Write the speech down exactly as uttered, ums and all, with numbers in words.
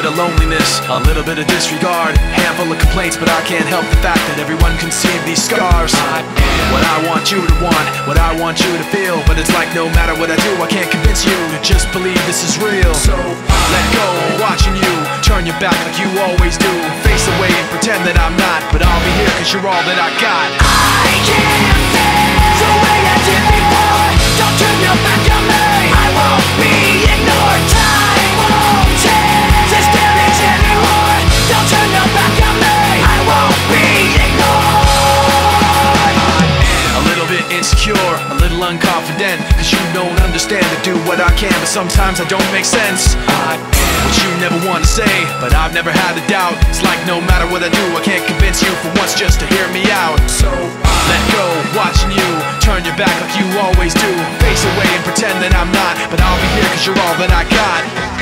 bit of loneliness, a little bit of disregard, handful of complaints, but I can't help the fact that everyone can see these scars. I am what I want you to want, what I want you to feel, but it's like no matter what I do, I can't convince you to just believe this is real. So let go, I'm watching you turn your back like you always do, face away and pretend that I'm not, but I'll be here cause you're all that I got. I can't feel the way I did before. Don't turn your back on me, I won't be ignored. Time won't change this damage anymore. Don't turn your back on me, I won't be ignored. A little bit insecure, a little unconfident, cause you don't understand to do what I can, but sometimes I don't make sense. I am what you never want to say, but I've never had a doubt. It's like no matter what I do, I can't convince you for once just to hear me out. So let go, watching you turn your back like you always do, face away and pretend that I'm not, but I'll be here cause you're all that I got.